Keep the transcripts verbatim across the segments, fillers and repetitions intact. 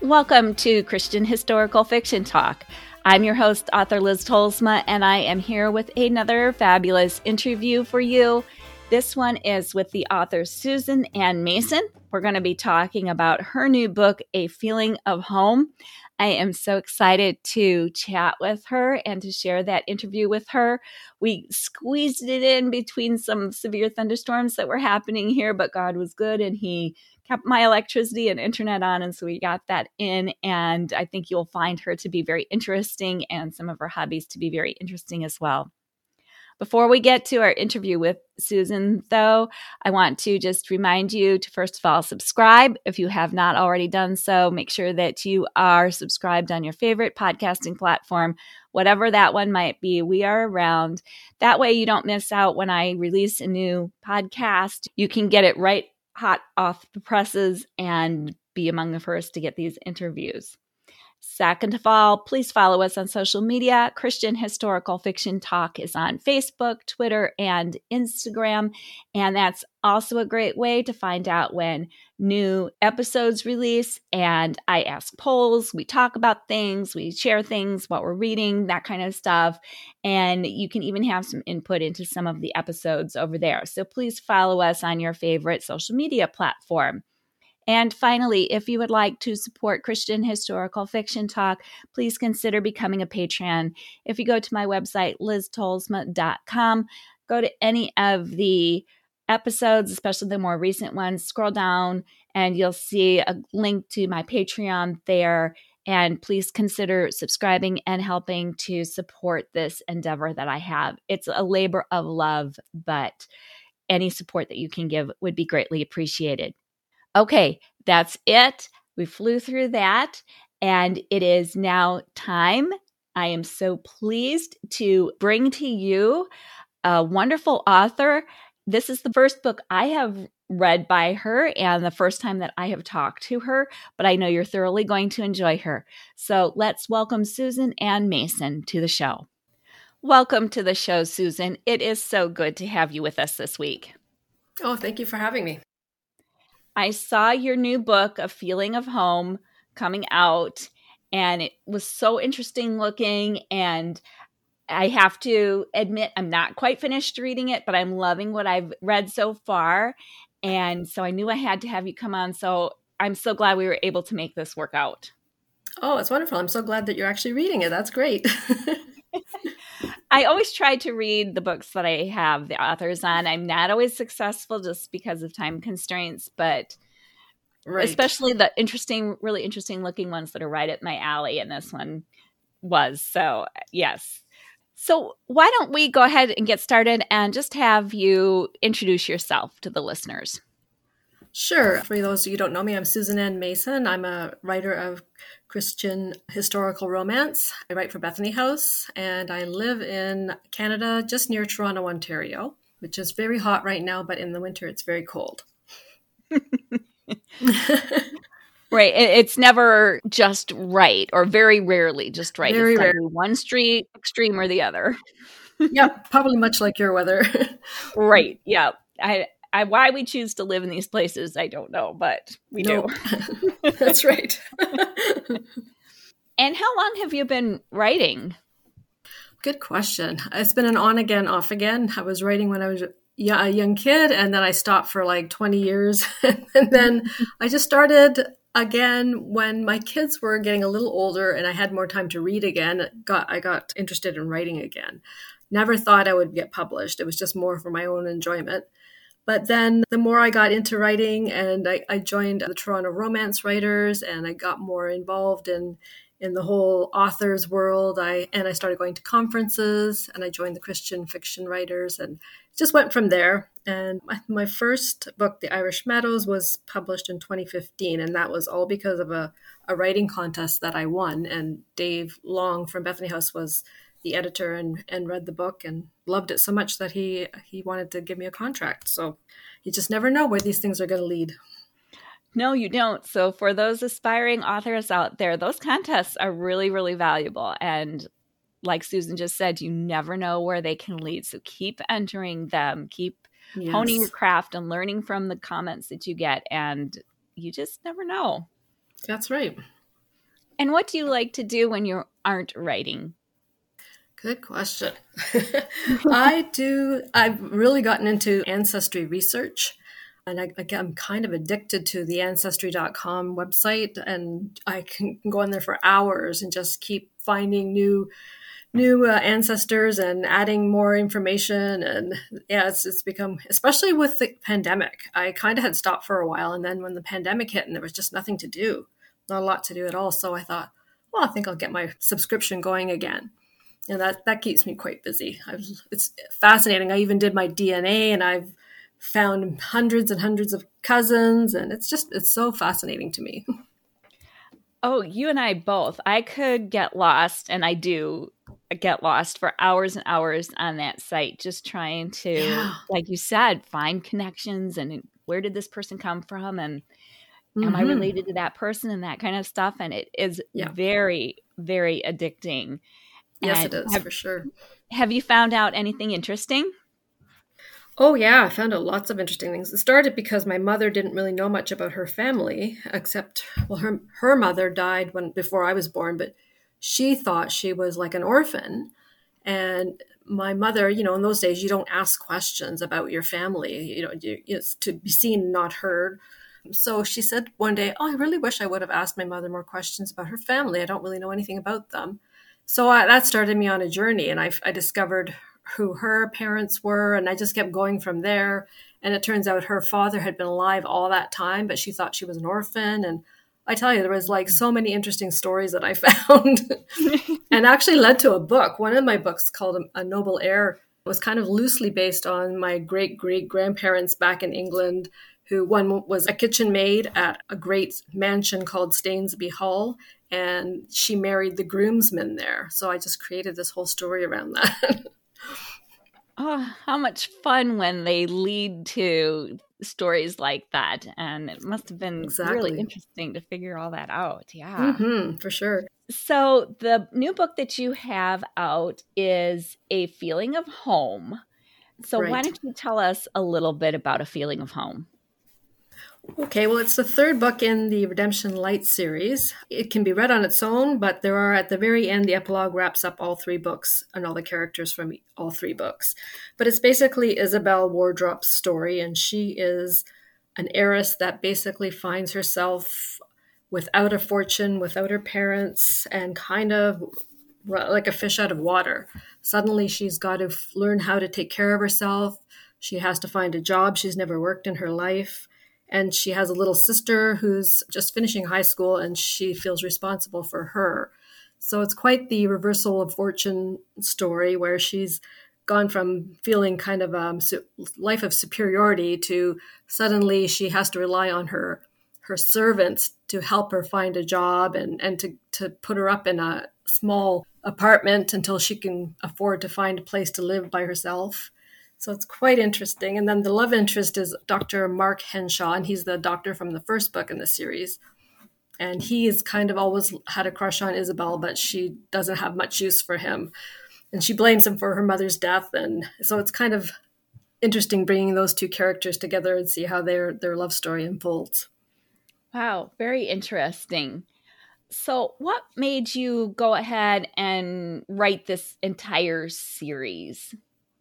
Welcome to Christian Historical Fiction Talk. I'm your host, author Liz Tolsma, and I am here with another fabulous interview for you. This one is with the author Susan Ann Mason. We're going to be talking about her new book, A Feeling of Home. I am so excited to chat with her and to share that interview with her. We squeezed it in between some severe thunderstorms that were happening here, but God was good and He kept my electricity and internet on, and so we got that in, and I think you'll find her to be very interesting and some of her hobbies to be very interesting as well. Before we get to our interview with Susan, though, I want to just remind you to first of all subscribe. If you have not already done so, make sure that you are subscribed on your favorite podcasting platform, whatever that one might be. We are around. That way you don't miss out when I release a new podcast. You can get it right hot off the presses and be among the first to get these interviews. Second of all, please follow us on social media. Christian Historical Fiction Talk is on Facebook, Twitter, and Instagram. And that's also a great way to find out when new episodes release. And I ask polls, we talk about things, we share things, what we're reading, that kind of stuff. And you can even have some input into some of the episodes over there. So please follow us on your favorite social media platform. And finally, if you would like to support Christian Historical Fiction Talk, please consider becoming a patron. If you go to my website, liz tolsma dot com, go to any of the episodes, especially the more recent ones, scroll down and you'll see a link to my Patreon there. And please consider subscribing and helping to support this endeavor that I have. It's a labor of love, but any support that you can give would be greatly appreciated. Okay, that's it. We flew through that, and it is now time. I am so pleased to bring to you a wonderful author. This is the first book I have read by her and the first time that I have talked to her, but I know you're thoroughly going to enjoy her. So let's welcome Susan Ann Mason to the show. Welcome to the show, Susan. It is so good to have you with us this week. Oh, thank you for having me. I saw your new book, A Feeling of Home, coming out, and it was so interesting looking. And I have to admit, I'm not quite finished reading it, but I'm loving what I've read so far. And so I knew I had to have you come on. So I'm so glad we were able to make this work out. Oh, it's wonderful. I'm so glad that you're actually reading it. That's great. I always try to read the books that I have the authors on. I'm not always successful just because of time constraints, but right. Especially the interesting, really interesting looking ones that are right at my alley. And this one was. So yes. So why don't we go ahead and get started and just have you introduce yourself to the listeners? Sure. For those of you who don't know me, I'm Susan Ann Mason. I'm a writer of Christian historical romance. I write for Bethany House, and I live in Canada, just near Toronto, Ontario, which is very hot right now, but in the winter it's very cold. Right. It's never just right, or very rarely just right. Very it's rare. One street extreme or the other. Yeah, probably much like your weather. Right. Yeah. I, I, why we choose to live in these places, I don't know, but we nope. do. That's right. And how long have you been writing? Good question. It's been an on again, off again. I was writing when I was a young kid, and then I stopped for like twenty years. And then I just started again when my kids were getting a little older and I had more time to read again. Got I got interested in writing again. Never thought I would get published. It was just more for my own enjoyment. But then the more I got into writing, and I, I joined the Toronto Romance Writers, and I got more involved in in the whole authors world. I and I started going to conferences, and I joined the Christian Fiction Writers, and just went from there. And my, my first book, The Irish Meadows, was published in twenty fifteen, and that was all because of a, a writing contest that I won. And Dave Long from Bethany House was the editor and, and read the book and loved it so much that he he wanted to give me a contract. So you just never know where these things are going to lead. No, you don't. So for those aspiring authors out there, those contests are really, really valuable. And like Susan just said, you never know where they can lead. So keep entering them, keep yes. honing your craft and learning from the comments that you get. And you just never know. That's right. And what do you like to do when you aren't writing? Good question. I do, I've really gotten into ancestry research. And I, I'm kind of addicted to the ancestry dot com website, and I can go in there for hours and just keep finding new new uh, ancestors and adding more information. And yeah, it's, it's become, especially with the pandemic, I kind of had stopped for a while. And then when the pandemic hit and there was just nothing to do, not a lot to do at all. So I thought, well, I think I'll get my subscription going again. And that, that keeps me quite busy. I've, it's fascinating. I even did my D N A, and I've found hundreds and hundreds of cousins. And it's just, it's so fascinating to me. Oh, you and I both. I could get lost, and I do get lost for hours and hours on that site, just trying to, yeah. like you said, find connections and where did this person come from, and mm-hmm. am I related to that person, and that kind of stuff. And it is yeah. very, very addicting. Yes, and it is, have, for sure. Have you found out anything interesting? Oh, yeah, I found out lots of interesting things. It started because my mother didn't really know much about her family, except, well, her her mother died when before I was born, but she thought she was like an orphan. And my mother, you know, in those days, you don't ask questions about your family, you know, you, it's to be seen, not heard. So she said one day, oh, I really wish I would have asked my mother more questions about her family. I don't really know anything about them. So I, that started me on a journey, and I, I discovered who her parents were, and I just kept going from there. And it turns out her father had been alive all that time, but she thought she was an orphan. And I tell you, there was like so many interesting stories that I found and actually led to a book. One of my books called A Noble Heir was kind of loosely based on my great-great-grandparents back in England, who one was a kitchen maid at a great mansion called Stainsby Hall, and she married the groomsman there. So I just created this whole story around that. Oh, how much fun when they lead to stories like that. And it must have been exactly. really interesting to figure all that out. Yeah, mm-hmm, for sure. So the new book that you have out is A Feeling of Home. So right. why don't you tell us a little bit about A Feeling of Home? Okay, well, it's the third book in the Redemption Light series. It can be read on its own, but there are, at the very end, the epilogue wraps up all three books and all the characters from all three books. But it's basically Isabel Wardrop's story, and she is an heiress that basically finds herself without a fortune, without her parents, and kind of like a fish out of water. Suddenly, she's got to learn how to take care of herself. She has to find a job she's never worked in her life. And she has a little sister who's just finishing high school, and she feels responsible for her. So it's quite the reversal of fortune story, where she's gone from feeling kind of a um, life of superiority to suddenly she has to rely on her her servants to help her find a job and, and to, to put her up in a small apartment until she can afford to find a place to live by herself. So it's quite interesting. And then the love interest is Doctor Mark Henshaw, and he's the doctor from the first book in the series. And he has kind of always had a crush on Isabel, but she doesn't have much use for him. And she blames him for her mother's death. And so it's kind of interesting bringing those two characters together and see how their, their love story unfolds. Wow, very interesting. So what made you go ahead and write this entire series?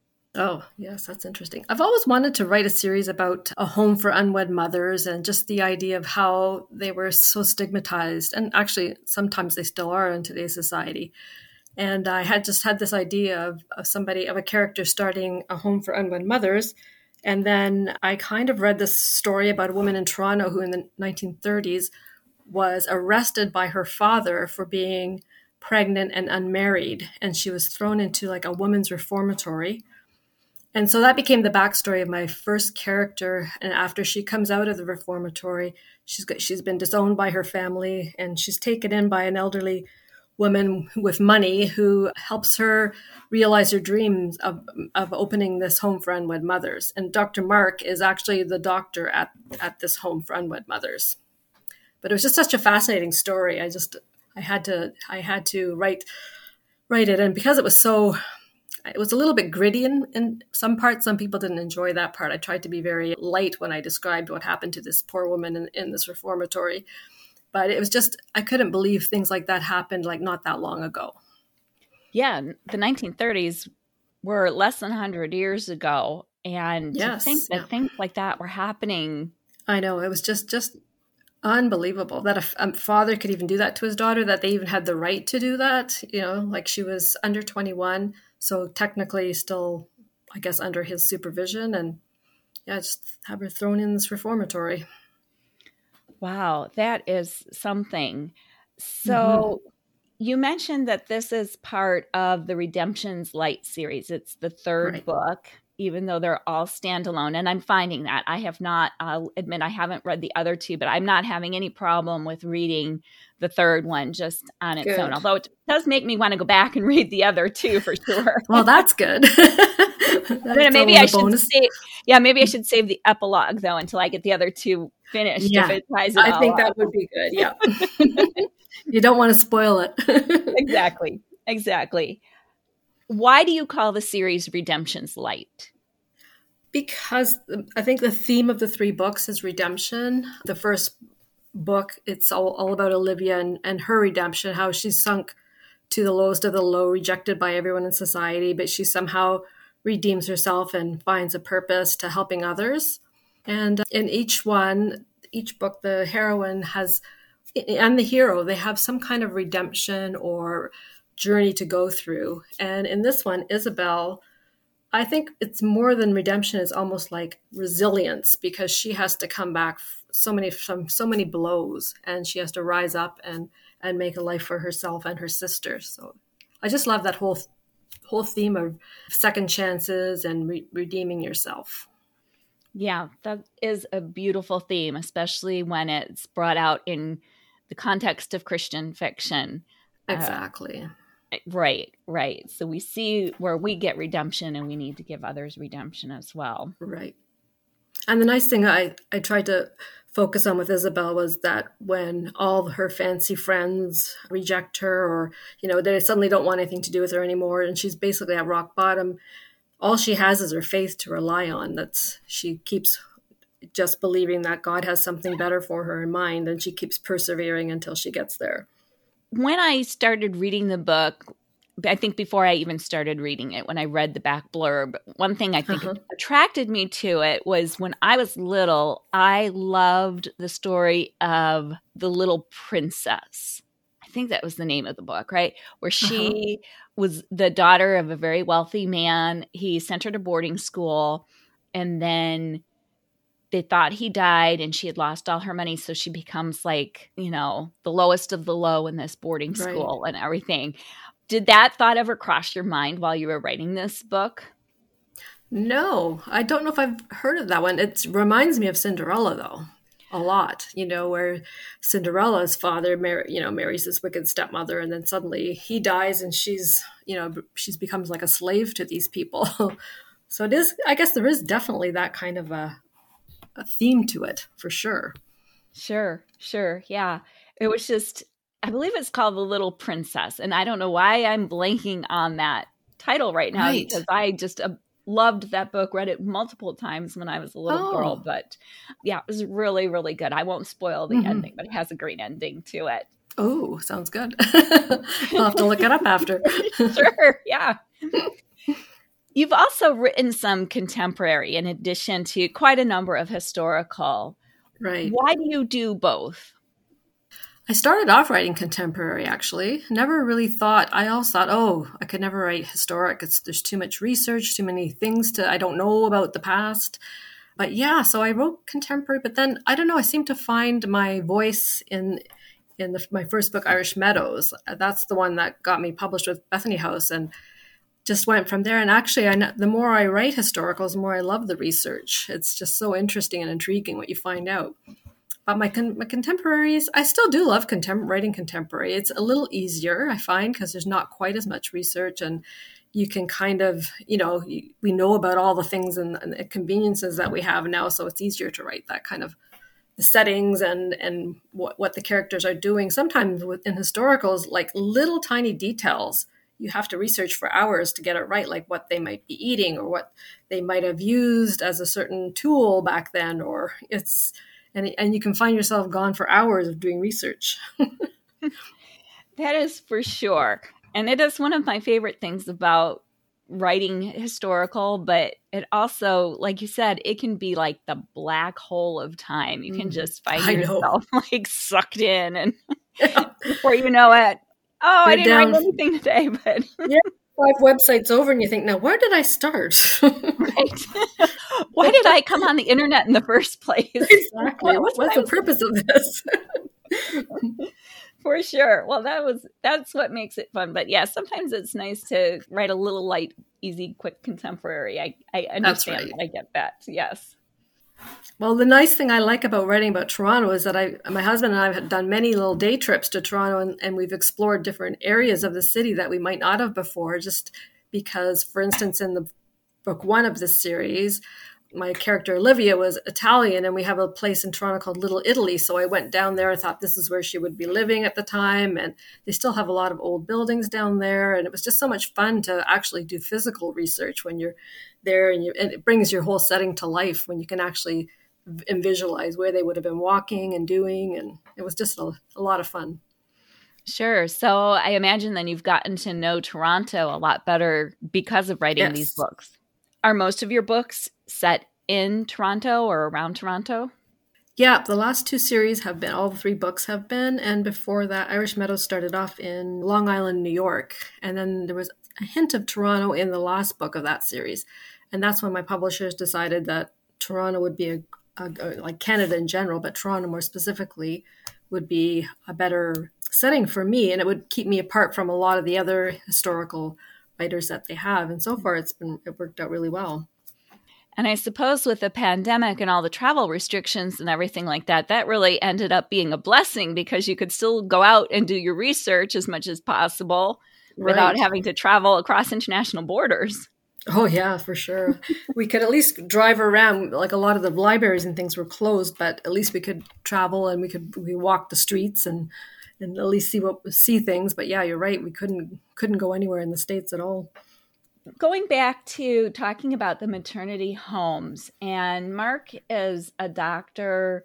Oh, yes, that's interesting. I've always wanted to write a series about a home for unwed mothers, and just the idea of how they were so stigmatized. And actually, sometimes they still are in today's society. And I had just had this idea of, of somebody, of a character starting a home for unwed mothers. And then I kind of read this story about a woman in Toronto who in the nineteen thirties was arrested by her father for being pregnant and unmarried. And she was thrown into like a women's reformatory. And so that became the backstory of my first character. And after she comes out of the reformatory, she's got, she's been disowned by her family, and she's taken in by an elderly woman with money who helps her realize her dreams of, of opening this home for unwed mothers. And Doctor Mark is actually the doctor at, at this home for unwed mothers. But it was just such a fascinating story. I just, I had to, I had to write, write it. And because it was so, it was a little bit gritty in, in some parts. Some people didn't enjoy that part. I tried to be very light when I described what happened to this poor woman in, in this reformatory. but it was just, I couldn't believe things like that happened like not that long ago. Yeah, the nineteen thirties were less than one hundred years ago. And Yes, to think that yeah. things like that were happening. I know. It was just, just unbelievable that a, a father could even do that to his daughter, that they even had the right to do that. You know, like she was under twenty-one. So technically still, I guess, under his supervision. And yeah, just have her thrown in this reformatory. Wow, that is something. So mm-hmm. You mentioned that this is part of the Redemption's Light series. It's the third right. book, even though they're all standalone. And I'm finding that. I have not, I'll admit I haven't read the other two, but I'm not having any problem with reading the third one just on its good. own. Although it does make me want to go back and read the other two for sure. Well, that's good. that's maybe I should bonus. save, yeah, maybe I should save the epilogue though until I get the other two finished. Yeah, if it ties it I all think up. That would be good. Yeah. You don't want to spoil it. Exactly. Exactly. Why do you call the series Redemption's Light? Because I think the theme of the three books is redemption. The first book, it's all, all about Olivia and, and her redemption, how she's sunk to the lowest of the low, rejected by everyone in society, but she somehow redeems herself and finds a purpose to helping others. And in each one, each book, the heroine has and the hero, they have some kind of redemption or journey to go through. And in this one, Isabel, I think it's more than redemption. It's almost like resilience, because she has to come back so many from so many blows, and she has to rise up and and make a life for herself and her sister. So I just love that whole whole theme of second chances and re- redeeming yourself. Yeah, that is a beautiful theme, especially when it's brought out in the context of Christian fiction. Exactly. Uh, right, right. So we see where we get redemption, and we need to give others redemption as well. Right. And the nice thing I, I tried to focus on with Isabel was that when all her fancy friends reject her, or, you know, they suddenly don't want anything to do with her anymore, and she's basically at rock bottom, all she has is her faith to rely on. That's she keeps just believing that God has something better for her in mind, and she keeps persevering until she gets there. When I started reading the book, I think before I even started reading it, when I read the back blurb, one thing I think uh-huh. attracted me to it was when I was little, I loved the story of the Little Princess. I think that was the name of the book, right? Where she uh-huh. was the daughter of a very wealthy man. He sent her to boarding school, and then they thought he died and she had lost all her money. So she becomes like, you know, the lowest of the low in this boarding school right. and everything. Did that thought ever cross your mind while you were writing this book? No, I don't know if I've heard of that one. It reminds me of Cinderella, though, a lot, you know, where Cinderella's father, mar- you know, marries this wicked stepmother, and then suddenly he dies and she's, you know, she's becomes like a slave to these people. So it is, I guess there is definitely that kind of a, a theme to it, for sure. Sure, sure. Yeah. It was just, I believe it's called The Little Princess. And I don't know why I'm blanking on that title right now, right. because I just uh, loved that book, read it multiple times when I was a little oh. girl. But yeah, it was really, really good. I won't spoil the mm-hmm. ending, but it has a great ending to it. Oh, sounds good. I'll have to look it up after. Sure, yeah. You've also written some contemporary in addition to quite a number of historical. Right. Why do you do both? I started off writing contemporary, actually. Never really thought, I always thought, oh, I could never write historic. It's, there's too much research, too many things to, I don't know about the past. But yeah, so I wrote contemporary, but then, I don't know, I seem to find my voice in in the, my first book, Irish Meadows. That's the one that got me published with Bethany House, and just went from there. And actually, I, the more I write historicals, the more I love the research. It's just so interesting and intriguing what you find out. But my, con- my contemporaries, I still do love contem- writing contemporary. It's a little easier, I find, because there's not quite as much research, and you can kind of, you know, you, we know about all the things and, and the conveniences that we have now, so it's easier to write that kind of the settings and and what, what the characters are doing. Sometimes in historicals, like little tiny details, you have to research for hours to get it right, like what they might be eating or what they might have used as a certain tool back then, or it's and and you can find yourself gone for hours of doing research. That is for sure. And it is one of my favorite things about writing historical, but it also, like you said, it can be like the black hole of time. You can Mm. just find I know. yourself like sucked in, and before you know it, oh, You're I didn't down. write anything today, but Yeah, five websites over, and you think, now where did I start? right. Why did I come on the internet in the first place? Exactly. What was What's I the purpose of this? For sure. Well, that was that's what makes it fun. But yeah, sometimes it's nice to write a little light, easy, quick contemporary. I, I understand. Right. I get that. Yes. Well, the nice thing I like about writing about Toronto is that I, my husband and I have done many little day trips to Toronto, and, and we've explored different areas of the city that we might not have before, just because, for instance, in the book one of this series, my character Olivia was Italian, and we have a place in Toronto called Little Italy. So I went down there. I thought this is where she would be living at the time. And they still have a lot of old buildings down there. And it was just so much fun to actually do physical research when you're there, and, you, and it brings your whole setting to life when you can actually and visualize where they would have been walking and doing. And it was just a, a lot of fun. Sure. So I imagine then you've gotten to know Toronto a lot better because of writing Yes. these books. Are most of your books set in Toronto or around Toronto? Yeah, the last two series have been, all the three books have been. And before that, Irish Meadows started off in Long Island, New York. And then there was a hint of Toronto in the last book of that series. And that's when my publishers decided that Toronto would be a, a, a like Canada in general, but Toronto more specifically would be a better setting for me. And it would keep me apart from a lot of the other historical writers that they have. And so far, it's been, it worked out really well. And I suppose with the pandemic and all the travel restrictions and everything like that, that really ended up being a blessing because you could still go out and do your research as much as possible Right. without having to travel across international borders. Oh, yeah, for sure. We could at least drive around. Like a lot of the libraries and things were closed, but at least we could travel and we could we walk the streets and, and at least see what see things. But yeah, you're right. We couldn't couldn't go anywhere in the States at all. Going back to talking about the maternity homes, and Mark is a doctor.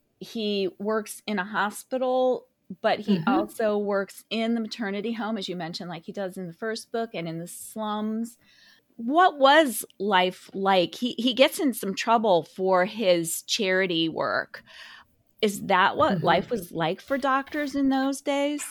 He works in a hospital, but he Mm-hmm. also works in the maternity home, as you mentioned, like he does in the first book, and in the slums. What was life like? He he gets in some trouble for his charity work. Is that what Mm-hmm. life was like for doctors in those days?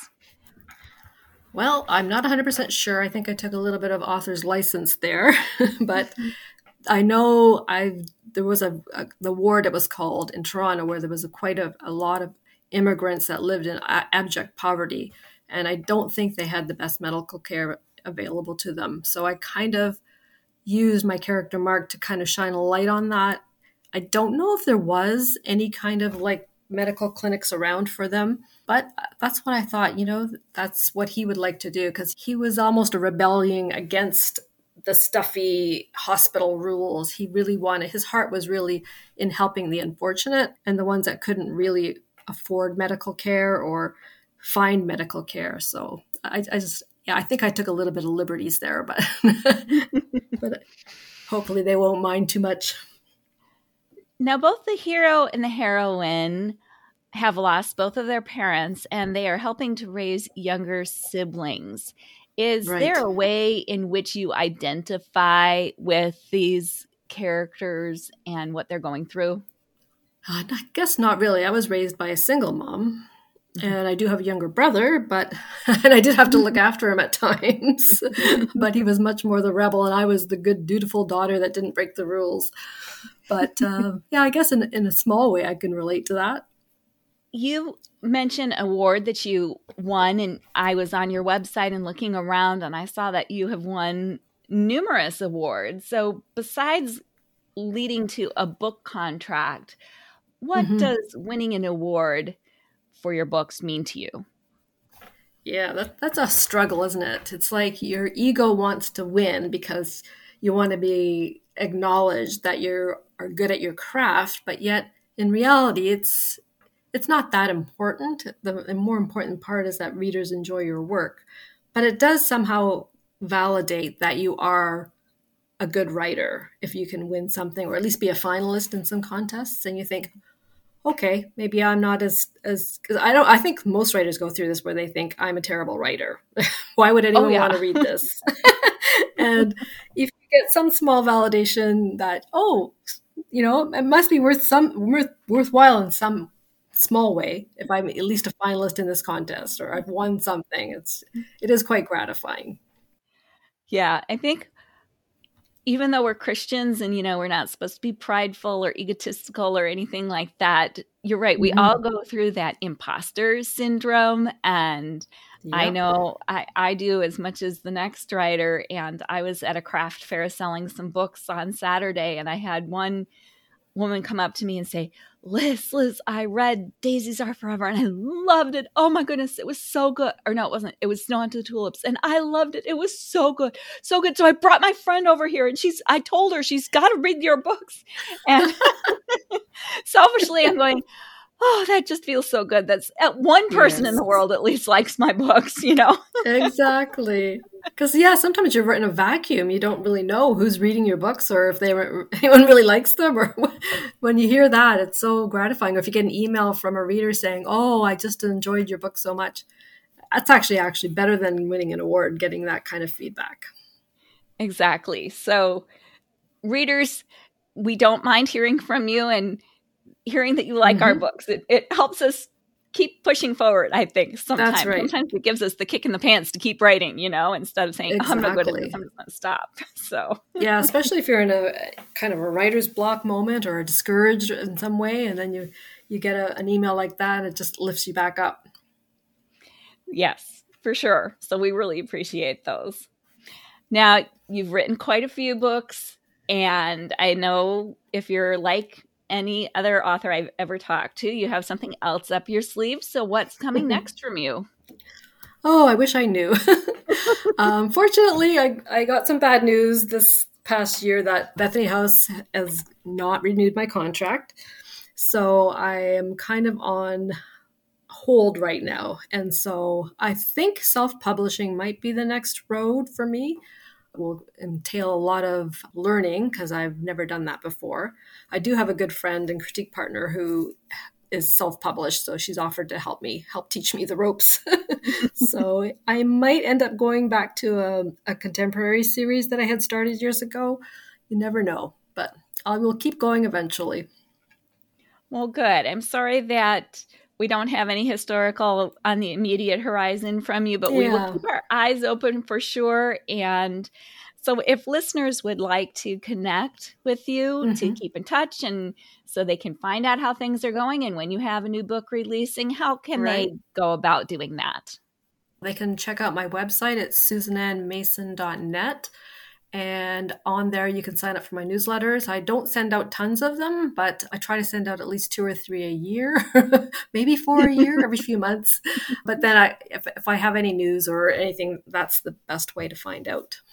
Well, I'm not one hundred percent sure. I think I took a little bit of author's license there, but I know I there was a, a the ward it was called in Toronto where there was a, quite a, a lot of immigrants that lived in a- abject poverty, and I don't think they had the best medical care available to them. So I kind of used my character Mark to kind of shine a light on that. I don't know if there was any kind of like medical clinics around for them, but that's what I thought, you know, that's what he would like to do because he was almost a rebelling against the stuffy hospital rules. He really wanted, his heart was really in helping the unfortunate and the ones that couldn't really afford medical care or find medical care. So I, I just, yeah, I think I took a little bit of liberties there, but but hopefully they won't mind too much. Now, both the hero and the heroine have lost both of their parents, and they are helping to raise younger siblings. Is Right. there a way in which you identify with these characters and what they're going through? Uh, I guess not really. I was raised by a single mom, and I do have a younger brother, but and I did have to look after him at times. But he was much more the rebel, and I was the good, dutiful daughter that didn't break the rules. But uh, yeah, I guess in in a small way, I can relate to that. You mentioned an award that you won, and I was on your website and looking around, and I saw that you have won numerous awards. So besides leading to a book contract, what Mhm. does winning an award for your books mean to you? Yeah, that, that's a struggle, isn't it? It's like your ego wants to win because you want to be acknowledged that you are good at your craft, but yet in reality, it's it's not that important. The, the more important part is that readers enjoy your work, but it does somehow validate that you are a good writer if you can win something or at least be a finalist in some contests, and you think, okay, maybe I'm not as as because I don't. I think most writers go through this where they think I'm a terrible writer. Why would Oh anyone yeah. want to read this? And if you get some small validation that, oh, you know, it must be worth some worth worthwhile in some small way if I'm at least a finalist in this contest or I've won something. It's it is quite gratifying. Yeah, I think even though we're Christians and, you know, we're not supposed to be prideful or egotistical or anything like that, you're right. We all Mm-hmm. go through that imposter syndrome. And I Yep. know I, I do as much as the next writer. And I was at a craft fair selling some books on Saturday, and I had one woman come up to me and say, Liz, Liz, I read Daisies Are Forever and I loved it. Oh my goodness, it was so good. Or no, it wasn't. It was Snow on the Tulips. And I loved it. It was so good. So good. So I brought my friend over here and she's, I told her she's got to read your books. And selfishly, I'm going, oh, that just feels so good. That's at one person in Yes. the world at least likes my books, you know? Exactly. Because yeah, sometimes you're in a vacuum. You don't really know who's reading your books or if they anyone really likes them. Or when you hear that, it's so gratifying. Or if you get an email from a reader saying, "Oh, I just enjoyed your book so much," that's actually actually better than winning an award. Getting that kind of feedback. Exactly. So, readers, we don't mind hearing from you and hearing that you like mm-hmm. our books. It, it helps us keep pushing forward, I think, sometimes. That's right. Sometimes it gives us the kick in the pants to keep writing, you know, instead of saying, exactly. oh, I'm not good at this, I'm just going to stop. So yeah, especially if you're in a kind of a writer's block moment or discouraged in some way, and then you, you get a, an email like that, it just lifts you back up. Yes, for sure. So we really appreciate those. Now, you've written quite a few books, and I know if you're like any other author I've ever talked to, you have something else up your sleeve. So what's coming next from you? Oh, I wish I knew. um, fortunately, I, I got some bad news this past year that Bethany House has not renewed my contract. So I am kind of on hold right now. And so I think self-publishing might be the next road for me. It will entail a lot of learning because I've never done that before. I do have a good friend and critique partner who is self-published, so she's offered to help me, help teach me the ropes. So I might end up going back to a, a contemporary series that I had started years ago. You never know, but I will keep going eventually. Well, good. I'm sorry that we don't have any historical on the immediate horizon from you, but yeah. we will keep our eyes open for sure. And so if listeners would like to connect with you mm-hmm. to keep in touch and so they can find out how things are going and when you have a new book releasing, how can right. they go about doing that? They can check out my website at susan ann mason dot net. And on there, you can sign up for my newsletters. I don't send out tons of them, but I try to send out at least two or three a year, maybe four a year, every few months. But then I, if, if I have any news or anything, that's the best way to find out.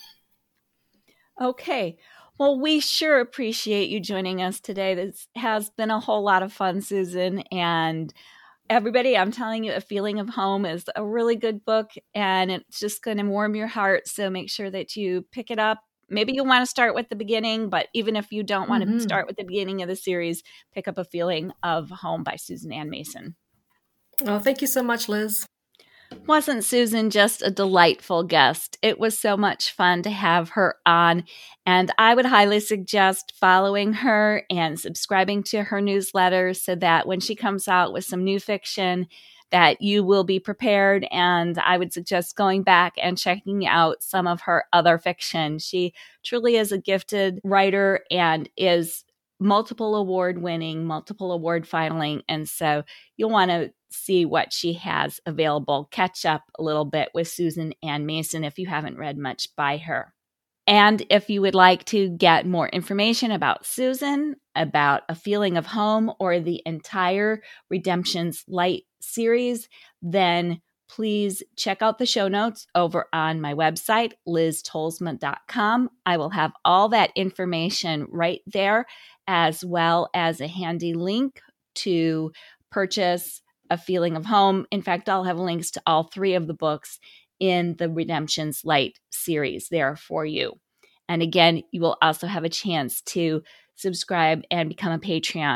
Okay. Well, we sure appreciate you joining us today. This has been a whole lot of fun, Susan. And everybody, I'm telling you, A Feeling of Home is a really good book, and it's just going to warm your heart. So make sure that you pick it up. Maybe you want to start with the beginning, but even if you don't want mm-hmm. to start with the beginning of the series, pick up A Feeling of Home by Susan Ann Mason. Oh, thank you so much, Liz. Wasn't Susan just a delightful guest? It was so much fun to have her on, and I would highly suggest following her and subscribing to her newsletter so that when she comes out with some new fiction, that you will be prepared. And I would suggest going back and checking out some of her other fiction. She truly is a gifted writer and is multiple award winning, multiple award filing. And so you'll want to see what she has available. Catch up a little bit with Susan Ann Mason if you haven't read much by her. And if you would like to get more information about Susan, about A Feeling of Home, or the entire Redemption's Light series, then please check out the show notes over on my website, liz tolsma dot com. I will have all that information right there, as well as a handy link to purchase A Feeling of Home. In fact, I'll have links to all three of the books in the Redemption's Light series there for you. And again, you will also have a chance to subscribe and become a Patreon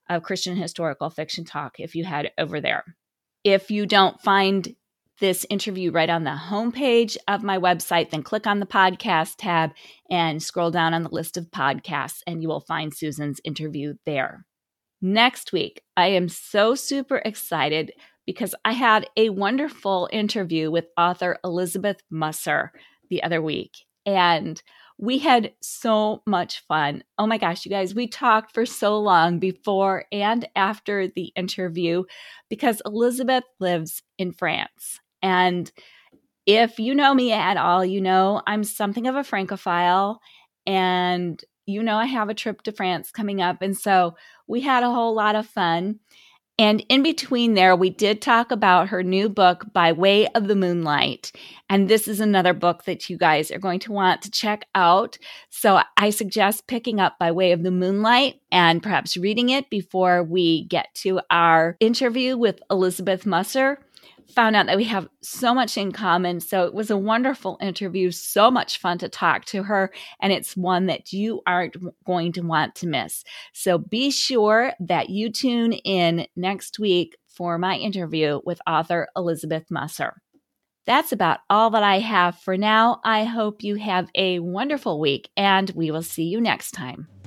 of Christian Historical Fiction Talk if you head over there. If you don't find this interview right on the homepage of my website, then click on the podcast tab and scroll down on the list of podcasts, and you will find Susan's interview there. Next week, I am so super excited because I had a wonderful interview with author Elizabeth Musser the other week, and we had so much fun. Oh my gosh, you guys, we talked for so long before and after the interview because Elizabeth lives in France. And if you know me at all, you know I'm something of a Francophile, and you know I have a trip to France coming up. And so we had a whole lot of fun. And in between there, we did talk about her new book, By Way of the Moonlight. And this is another book that you guys are going to want to check out. So I suggest picking up By Way of the Moonlight and perhaps reading it before we get to our interview with Elizabeth Musser. Found out that we have so much in common. So it was a wonderful interview, so much fun to talk to her, and it's one that you aren't going to want to miss. So be sure that you tune in next week for my interview with author Elizabeth Musser. That's about all that I have for now. I hope you have a wonderful week, and we will see you next time.